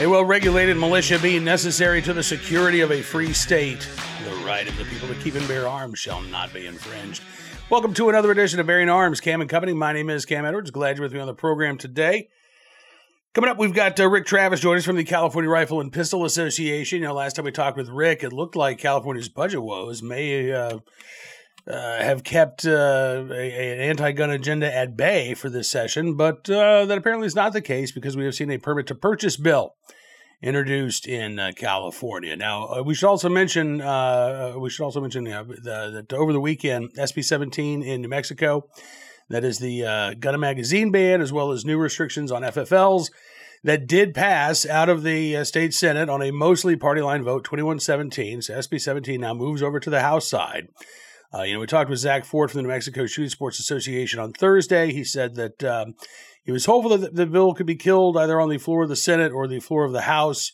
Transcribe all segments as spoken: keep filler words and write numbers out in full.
A well-regulated militia being necessary to the security of a free state. The right of the people to keep and bear arms shall not be infringed. Welcome to another edition of Bearing Arms, Cam and Company. My name is Cam Edwards. Glad you're with me on the program today. Coming up, we've got uh, Rick Travis joining us from the California Rifle and Pistol Association. You know, last time we talked with Rick, it looked like California's budget woes may uh, uh, have kept uh, a, a, an anti-gun agenda at bay for this session, but uh, that apparently is not the case because we have seen a permit-to-purchase bill introduced in uh, California. Now, uh, we should also mention uh, we should also mention uh, the, that over the weekend, S B seventeen in New Mexico, that is the uh, gun and magazine ban, as well as new restrictions on F F Ls, that did pass out of the uh, state Senate on a mostly party line vote, twenty-one seventeen. So S B seventeen now moves over to the House side. Uh, you know, we talked with Zach Ford from the New Mexico Shooting Sports Association on Thursday. He said that um, he was hopeful that the bill could be killed either on the floor of the Senate or the floor of the House.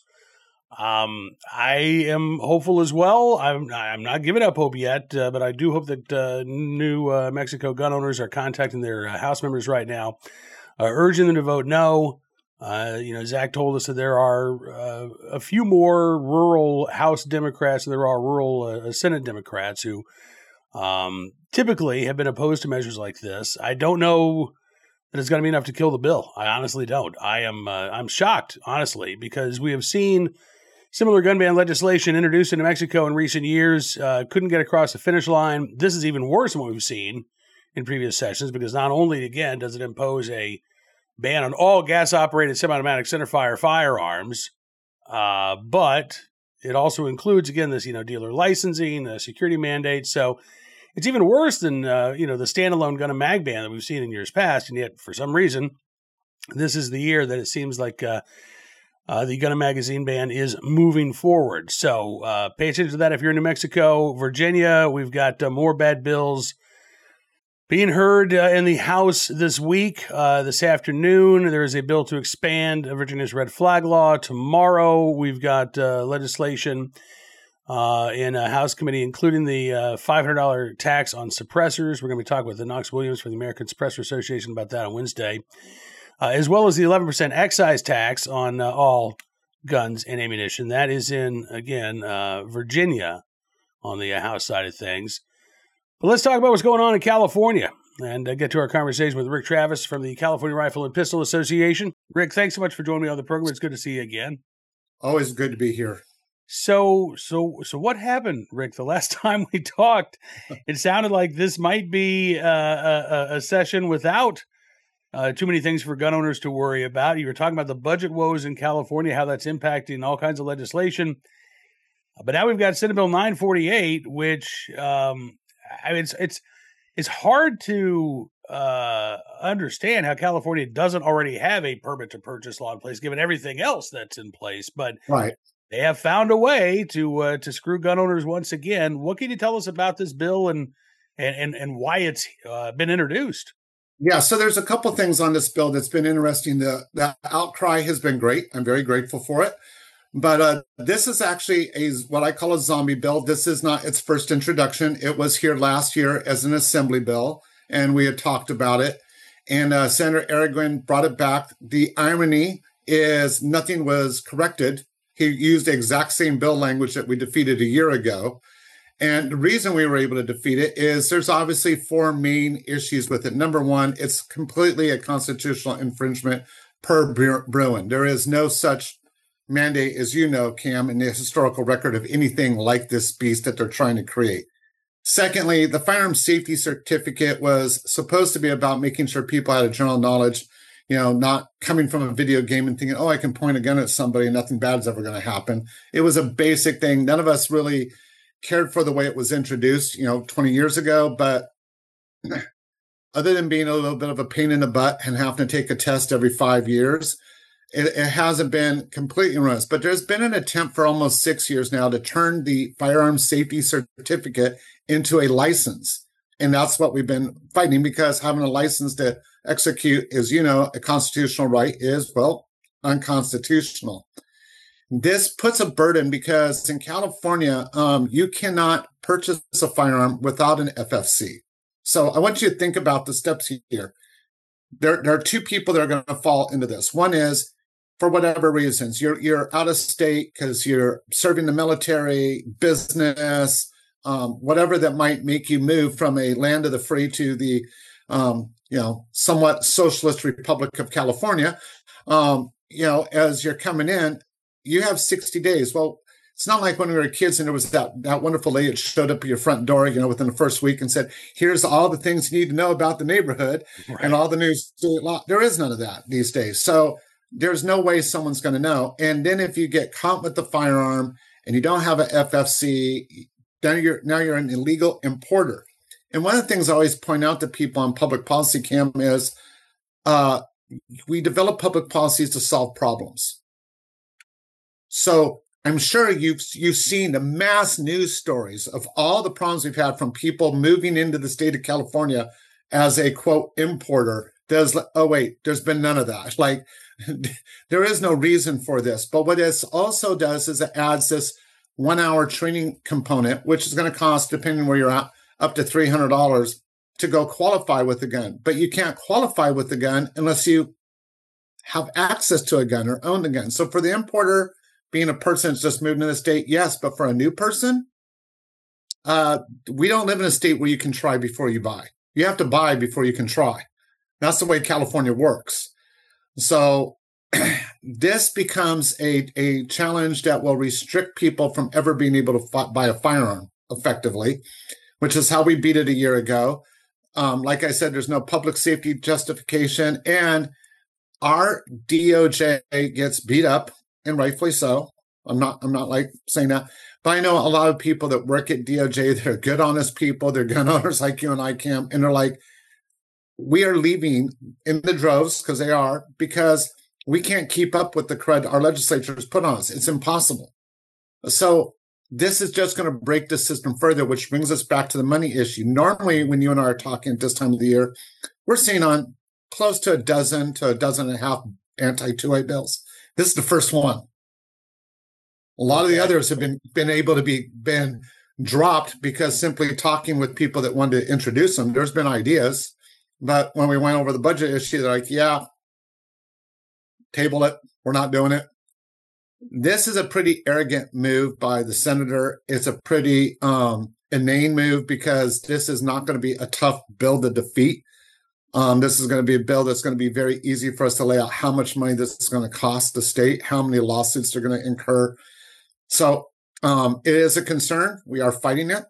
Um, I am hopeful as well. I'm, I'm not giving up hope yet, uh, but I do hope that uh, New uh, Mexico gun owners are contacting their uh, House members right now, uh, urging them to vote no. Uh, you know, Zach told us that there are uh, a few more rural House Democrats than there are rural uh, Senate Democrats who um, typically have been opposed to measures like this. I don't know that it's going to be enough to kill the bill. I honestly don't. I am uh, I'm shocked, honestly, because we have seen similar gun ban legislation introduced in New Mexico in recent years, uh, couldn't get across the finish line. This is even worse than what we've seen in previous sessions because not only, again, does it impose a ban on all gas-operated semi-automatic centerfire firearms, uh, but it also includes, again, this, you know, dealer licensing, uh, security mandates. So it's even worse than, uh, you know, the standalone gun and mag ban that we've seen in years past. And yet, for some reason, this is the year that it seems like uh, uh, the gun and magazine ban is moving forward. So uh, pay attention to that if you're in New Mexico. Virginia, we've got uh, more bad bills being heard uh, in the House this week. Uh, this afternoon, there is a bill to expand Virginia's red flag law. Tomorrow, we've got uh, legislation uh, in a House committee, including the uh, five hundred dollars tax on suppressors. We're going to be talking with the Knox Williams from the American Suppressor Association about that on Wednesday, uh, as well as the eleven percent excise tax on uh, all guns and ammunition. That is in, again, uh, Virginia on the uh, House side of things. But let's talk about what's going on in California and uh, get to our conversation with Rick Travis from the California Rifle and Pistol Association. Rick, thanks so much for joining me on the program. It's good to see you again. Always good to be here. So, so, so what happened, Rick? The last time we talked, it sounded like this might be uh, a, a session without uh, too many things for gun owners to worry about. You were talking about the budget woes in California, how that's impacting all kinds of legislation. But now we've got Senate Bill nine forty-eight, which um, I mean, it's it's it's hard to uh, understand how California doesn't already have a permit to purchase law in place, given everything else that's in place. But right. They have found a way to uh, to screw gun owners once again. What can you tell us about this bill and and and, and why it's uh, been introduced? Yeah, so there's a couple things on this bill that's been interesting. The, the outcry has been great. I'm very grateful for it. But uh, this is actually a what I call a zombie bill. This is not its first introduction. It was here last year as an assembly bill, and we had talked about it. And uh, Senator Arreguín brought it back. The irony is nothing was corrected. He used the exact same bill language that we defeated a year ago. And the reason we were able to defeat it is there's obviously four main issues with it. Number one, it's completely a constitutional infringement per Bruen. There is no such mandate, as you know, Cam, in the historical record of anything like this beast that they're trying to create. Secondly, the firearm safety certificate was supposed to be about making sure people had a general knowledge, you know, not coming from a video game and thinking, oh, I can point a gun at somebody and nothing bad is ever going to happen. It was a basic thing. None of us really cared for the way it was introduced, you know, twenty years ago. But other than being a little bit of a pain in the butt and having to take a test every five years, it, it hasn't been completely ruinous. But there's been an attempt for almost six years now to turn the firearm safety certificate into a license. And that's what we've been fighting, because having a license to execute, as you know, a constitutional right is, well, unconstitutional. This puts a burden because in California, um, you cannot purchase a firearm without an F F C. So I want you to think about the steps here. There, there are two people that are going to fall into this. One is for whatever reasons. You're you're out of state because you're serving the military, business, um, whatever that might make you move from a land of the free to the um, you know somewhat socialist Republic of California. Um, you know, as you're coming in, you have sixty days. Well, it's not like when we were kids and there was that, that wonderful lady that showed up at your front door, you know, within the first week and said, here's all the things you need to know about the neighborhood right. and all the new state law. There is none of that these days. So there's no way someone's going to know. And then if you get caught with the firearm and you don't have an F F C, then you're, now you're an illegal importer. And one of the things I always point out to people on public policy, Cam, is uh, we develop public policies to solve problems. So I'm sure you've you've seen the mass news stories of all the problems we've had from people moving into the state of California as a, quote, importer. There's, oh, wait, there's been none of that. Like, there is no reason for this. But what this also does is it adds this one-hour training component, which is going to cost, depending where you're at, up to three hundred dollars to go qualify with the gun. But you can't qualify with the gun unless you have access to a gun or own the gun. So for the importer, being a person that's just moved into the state, yes, but for a new person, uh, we don't live in a state where you can try before you buy. You have to buy before you can try. That's the way California works. So this becomes a, a challenge that will restrict people from ever being able to fi- buy a firearm effectively, which is how we beat it a year ago. Um, like I said, there's no public safety justification, and our D O J gets beat up. And rightfully so. I'm not, I'm not like saying that, but I know a lot of people that work at D O J. They're good, honest people. They're gun owners like you and I, Cam. And they're like, we are leaving in the droves, because they are, because we can't keep up with the crud our legislature has put on us. It's impossible. So this is just going to break the system further, which brings us back to the money issue. Normally, when you and I are talking at this time of the year, we're seeing on close to a dozen to a dozen and a half anti two A bills. This is the first one. A lot of the others have been, been able to be been dropped because simply talking with people that wanted to introduce them, there's been ideas. But when we went over the budget issue, they're like, yeah, table it. We're not doing it. This is a pretty arrogant move by the senator. It's a pretty um, inane move, because this is not going to be a tough bill to defeat. Um, this is going to be a bill that's going to be very easy for us to lay out how much money this is going to cost the state, how many lawsuits they're going to incur. So um, it is a concern. We are fighting it.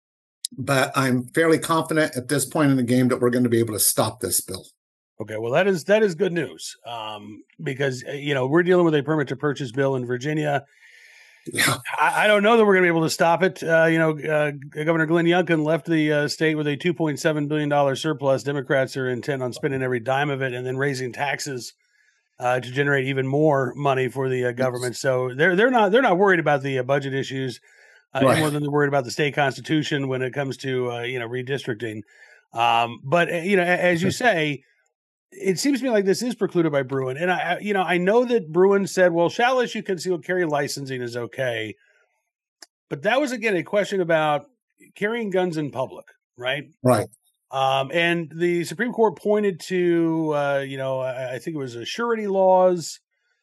But I'm fairly confident at this point in the game that we're going to be able to stop this bill. Okay, well, that is that is good news, um, because, you know, we're dealing with a permit to purchase bill in Virginia. Yeah. I, I don't know that we're going to be able to stop it. Uh, you know, uh, Governor Glenn Youngkin left the uh, state with a two point seven billion dollars surplus. Democrats are intent on spending every dime of it and then raising taxes uh, to generate even more money for the uh, government. So they're they're not they're not worried about the uh, budget issues uh, right. any more than they're worried about the state constitution when it comes to uh, you know redistricting. Um, but uh, you know, as you say, it seems to me like this is precluded by Bruen. And I, you know, I know that Bruen said, well, shall issue concealed carry licensing is okay. But that was, again, a question about carrying guns in public, right? Right. Um, and the Supreme Court pointed to, uh, you know, I, I think it was a surety laws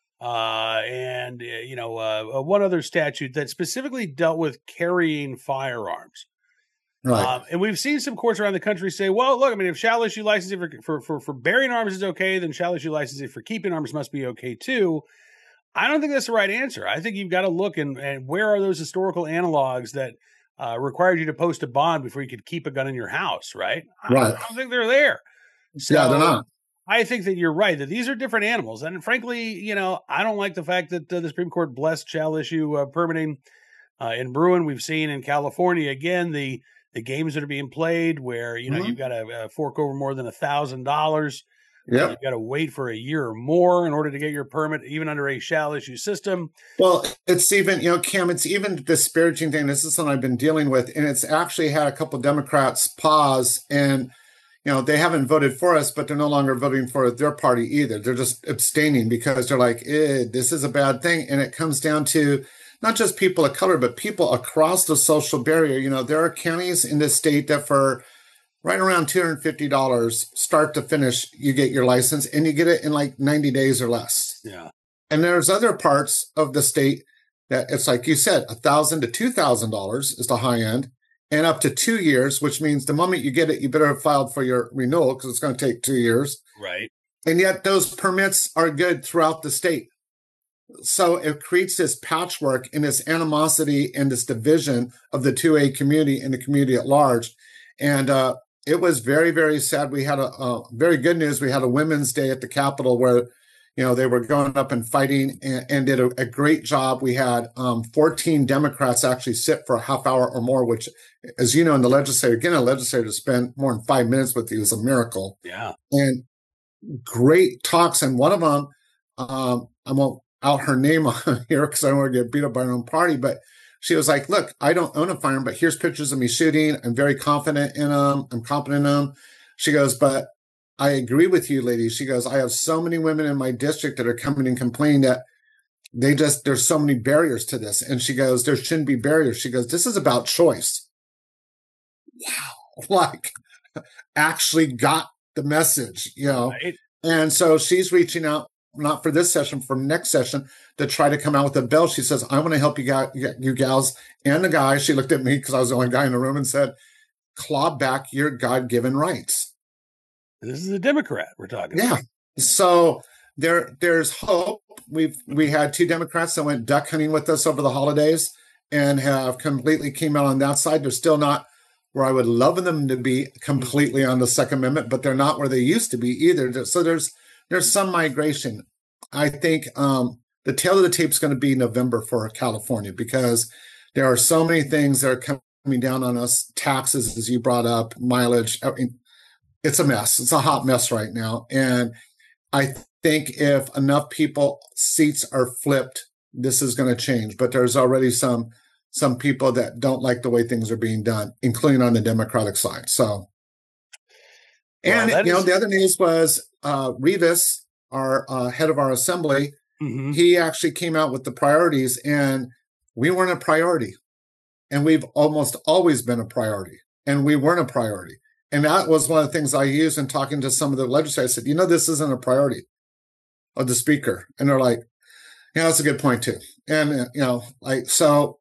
uh, and, uh, you know, uh, one other statute that specifically dealt with carrying firearms. Right. Um, and we've seen some courts around the country say, well, look, I mean, if shall issue licensing for, for, for, for bearing arms is okay, then shall issue licensing for keeping arms must be okay too. I don't think that's the right answer. I think you've got to look and, and where are those historical analogs that uh, required you to post a bond before you could keep a gun in your house, right? Right. I, I don't think they're there. So yeah, they're not. I think that you're right, that these are different animals. And frankly, you know, I don't like the fact that uh, the Supreme Court blessed shall issue uh, permitting uh, in Bruen. We've seen in California, again, the the games that are being played where, you know, mm-hmm. you've got to uh, fork over more than a thousand dollars. Yeah. You've got to wait for a year or more in order to get your permit, even under a shall issue system. Well, it's even, you know, Cam, it's even the disparaging thing. This is something I've been dealing with, and it's actually had a couple of Democrats pause, and, you know, they haven't voted for us, but they're no longer voting for their party either. They're just abstaining because they're like, eh, this is a bad thing. And it comes down to not just people of color, but people across the social barrier. You know, there are counties in this state that for right around two hundred fifty dollars, start to finish, you get your license, and you get it in like ninety days or less. Yeah. And there's other parts of the state that it's like you said, a thousand to two thousand dollars is the high end, and up to two years, which means the moment you get it, you better have filed for your renewal because it's going to take two years. Right. And yet those permits are good throughout the state. So it creates this patchwork and this animosity and this division of the two A community and the community at large. And uh, it was very, very sad. We had a uh, very good news. We had a Women's Day at the Capitol where, you know, they were going up and fighting and, and did a, a great job. We had um, fourteen Democrats actually sit for a half hour or more, which, as you know, in the legislature, again, a legislator to spend more than five minutes with you is a miracle. Yeah. And great talks. And one of them, um, I won't out her name on here because I don't want to get beat up by her own party, but she was like, look, I don't own a firearm, but here's pictures of me shooting. I'm very confident in them. I'm confident in them. She goes, but I agree with you, ladies. She goes, I have so many women in my district that are coming and complaining that they just, there's so many barriers to this. And she goes, there shouldn't be barriers. She goes, this is about choice. Wow. Like actually got the message, you know? Right. And so she's reaching out, not for this session, for next session, to try to come out with a bill. She says, I want to help you, guys, you gals and the guys. She looked at me because I was the only guy in the room and said, claw back your God-given rights. This is a Democrat we're talking yeah. about. Yeah. So there, there's hope. We've we had two Democrats that went duck hunting with us over the holidays and have completely came out on that side. They're still not where I would love them to be completely on the Second Amendment, but they're not where they used to be either. So there's there's some migration. I think um, the tail of the tape is going to be November for California because there are so many things that are coming down on us. Taxes, as you brought up, mileage. I mean, it's a mess. It's a hot mess right now. And I think if enough people seats are flipped, this is going to change. But there's already some some people that don't like the way things are being done, including on the Democratic side. So, and well, you is- know, the other news was uh, Rivas, our uh, head of our assembly. Mm-hmm. He actually came out with the priorities, and we weren't a priority, and we've almost always been a priority, and we weren't a priority. And that was one of the things I used in talking to some of the legislators. I said, you know, this isn't a priority of the speaker. And they're like, yeah, that's a good point too. And, you know, like, so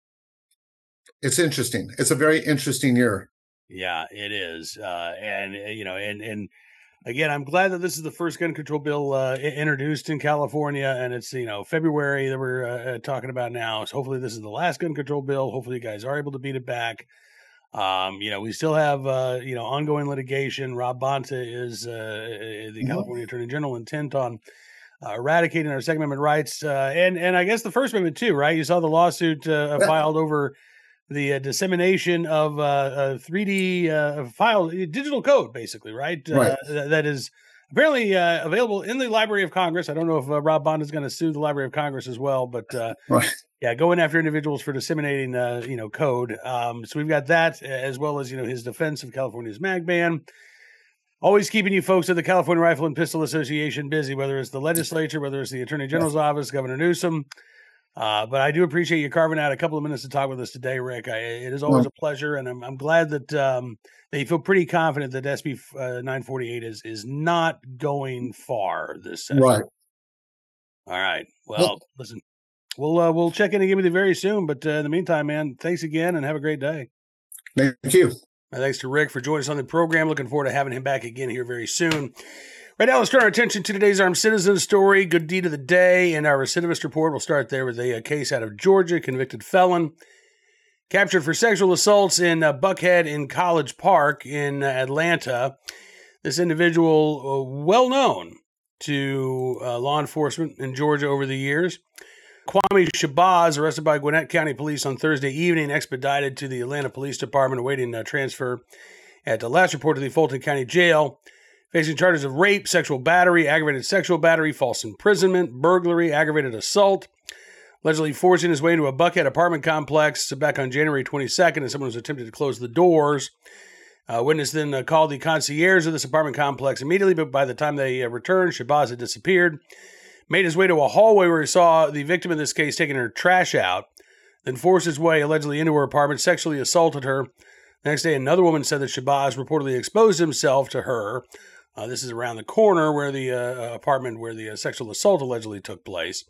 it's interesting. It's a very interesting year. Yeah, it is. Uh, and, you know, and, and again, I'm glad that this is the first gun control bill uh, introduced in California. And it's, you know, February that we're uh, talking about now. So hopefully this is the last gun control bill. Hopefully you guys are able to beat it back. Um, you know, we still have, uh, you know, ongoing litigation. Rob Bonta is uh, the mm-hmm. California Attorney General, intent on uh, eradicating our Second Amendment rights. Uh, and, and I guess the First Amendment too, right? You saw the lawsuit uh, yeah. filed over the uh, dissemination of uh, uh, three D uh, file, digital code, basically, right? right. Uh, that is apparently uh, available in the Library of Congress. I don't know if uh, Rob Bonta is going to sue the Library of Congress as well, but uh, right. yeah, going after individuals for disseminating, uh, you know, code. Um, so we've got that, as well as, you know, his defense of California's mag ban. Always keeping you folks at the California Rifle and Pistol Association busy, whether it's the legislature, whether it's the Attorney General's yes. office, Governor Newsom. Uh, but I do appreciate you carving out a couple of minutes to talk with us today, Rick. I, it is always well, a pleasure, and I'm, I'm glad that um, that you feel pretty confident that S B uh, nine forty-eight is is not going far this session. Right. All right. Well, well listen. We'll uh, we'll check in again with you very soon. But uh, in the meantime, man, thanks again and have a great day. Thank you. And thanks to Rick for joining us on the program. Looking forward to having him back again here very soon. Right now, let's turn our attention to today's armed citizen story, good deed of the day, and our recidivist report. We'll start there with a, a case out of Georgia, convicted felon captured for sexual assaults in uh, Buckhead in College Park in uh, Atlanta. This individual, uh, well known to uh, law enforcement in Georgia over the years. Kwame Shabazz, arrested by Gwinnett County Police on Thursday evening, expedited to the Atlanta Police Department, awaiting uh, transfer at the last report to the Fulton County Jail, facing charges of rape, sexual battery, aggravated sexual battery, false imprisonment, burglary, aggravated assault, allegedly forcing his way into a Buckhead apartment complex back on January twenty-second as someone was attempting to close the doors. Uh, witness then uh, called the concierge of this apartment complex immediately, but by the time they uh, returned, Shabazz had disappeared. Made his way to a hallway where he saw the victim in this case taking her trash out, then forced his way allegedly into her apartment, sexually assaulted her. The next day, another woman said that Shabazz reportedly exposed himself to her Uh, this is around the corner where the uh, apartment where the uh, sexual assault allegedly took place.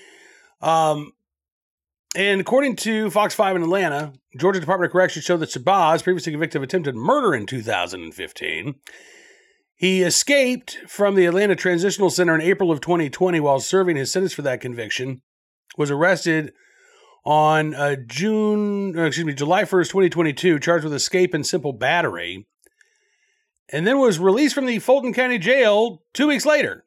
Um, and according to Fox five in Atlanta, Georgia Department of Corrections showed that Shabazz, previously convicted of attempted murder in two thousand fifteen, he escaped from the Atlanta Transitional Center in April of twenty twenty while serving his sentence for that conviction, was arrested on uh, June, uh, excuse me, July first, twenty twenty-two, charged with escape and simple battery, and then was released from the Fulton County Jail two weeks later.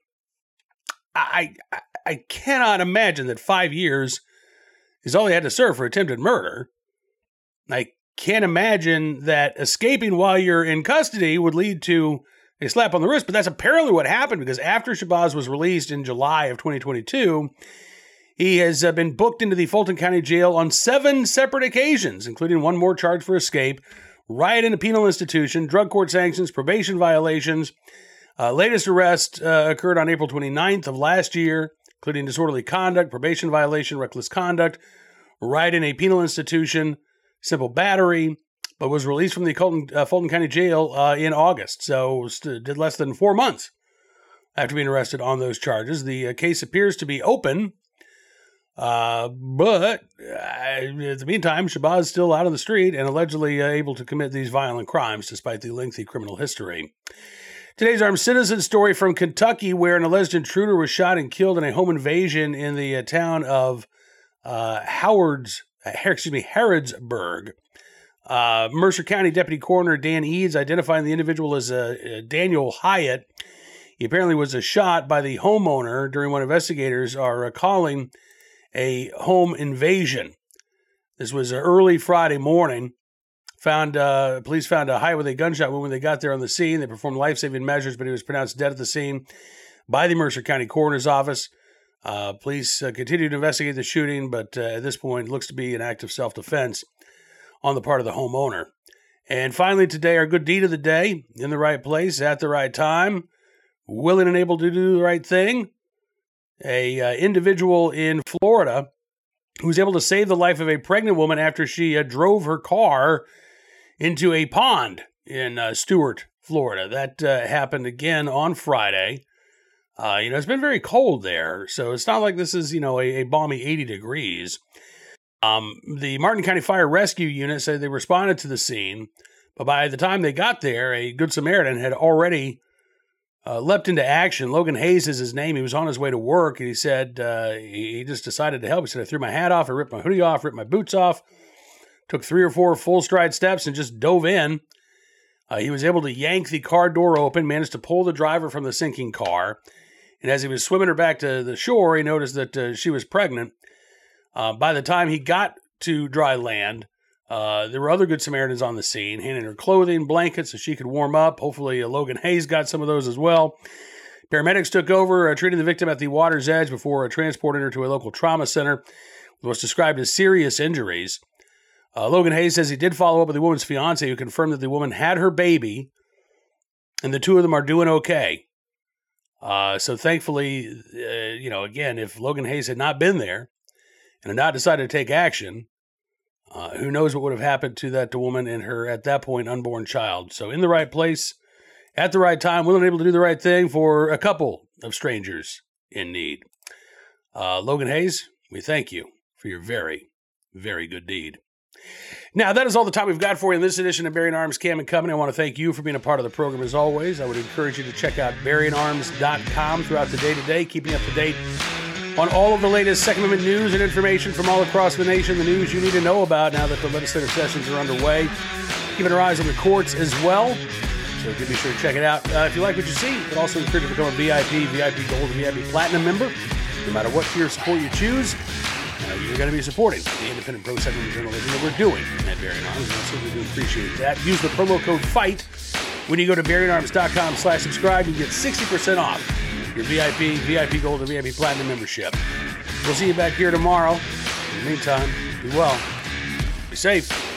I, I, I cannot imagine that five years is all he had to serve for attempted murder. I can't imagine that escaping while you're in custody would lead to a slap on the wrist, but that's apparently what happened, because after Shabazz was released in July of twenty twenty-two, he has uh, been booked into the Fulton County Jail on seven separate occasions, including one more charge for escape, riot in a penal institution, drug court sanctions, probation violations. Uh, latest arrest uh, occurred on April twenty-ninth of last year, including disorderly conduct, probation violation, reckless conduct, riot in a penal institution, simple battery, but was released from the Fulton, uh, Fulton County Jail uh, in August. So st- did less than four months after being arrested on those charges. The uh, case appears to be open, uh, but uh, in the meantime, Shabazz is still out on the street and allegedly uh, able to commit these violent crimes despite the lengthy criminal history. Today's Armed Citizen story from Kentucky, where an alleged intruder was shot and killed in a home invasion in the uh, town of uh, Howard's, uh, excuse me, Harrodsburg. Uh, Mercer County Deputy Coroner Dan Eads identifying the individual as uh, uh, Daniel Hyatt. He apparently was uh, shot by the homeowner during what investigators are uh, calling a home invasion. This was uh, early Friday morning. Found uh, police found a Hyatt with a gunshot wound when they got there on the scene. They performed life-saving measures, but he was pronounced dead at the scene by the Mercer County Coroner's Office. Uh, police uh, continue to investigate the shooting, but uh, at this point, it looks to be an act of self-defense on the part of the homeowner. And finally today, our good deed of the day, in the right place, at the right time, willing and able to do the right thing. A uh, individual in Florida who was able to save the life of a pregnant woman after she uh, drove her car into a pond in uh, Stuart, Florida. That uh, happened again on Friday. Uh, you know, it's been very cold there, so it's not like this is, you know, a, a balmy eighty degrees. Um, the Martin County Fire Rescue Unit said they responded to the scene, but by the time they got there, a Good Samaritan had already uh, leapt into action. Logan Hayes is his name. He was on his way to work, and he said uh, he, he just decided to help. He said, I threw my hat off, I ripped my hoodie off, ripped my boots off, took three or four full stride steps and just dove in. Uh, he was able to yank the car door open, managed to pull the driver from the sinking car. And as he was swimming her back to the shore, he noticed that uh, she was pregnant. Uh, by the time he got to dry land, uh, there were other Good Samaritans on the scene, handing her clothing, blankets so she could warm up. Hopefully uh, Logan Hayes got some of those as well. Paramedics took over, uh, treating the victim at the water's edge before uh, transporting her to a local trauma center with what's described as serious injuries. Uh, Logan Hayes says he did follow up with the woman's fiance, who confirmed that the woman had her baby, and the two of them are doing okay. Uh, so thankfully, uh, you know, again, if Logan Hayes had not been there and had not decided to take action, uh, who knows what would have happened to that woman and her, at that point, unborn child. So in the right place, at the right time, willing and able to do the right thing for a couple of strangers in need. Uh, Logan Hayes, we thank you for your very, very good deed. Now, that is all the time we've got for you in this edition of Bearing Arms Cam and Company. I want to thank you for being a part of the program as always. I would encourage you to check out bearing arms dot com throughout the day today, keeping up to date on all of the latest Second Amendment news and information from all across the nation, the news you need to know about now that the legislative sessions are underway. Keeping our eyes on the courts as well, so be sure to check it out. Uh, if you like what you see, you can also encourage you to become a V I P, V I P Gold, and V I P Platinum member. No matter what tier of support you choose, Uh, you're going to be supporting the independent pro-Second Amendment journalism that we're doing at Bearing Arms, and I certainly do appreciate that. Use the promo code FIGHT when you go to bearing arms dot com slash subscribe. You get sixty percent off your V I P, V I P Gold, and V I P Platinum membership. We'll see you back here tomorrow. In the meantime, be well, be safe.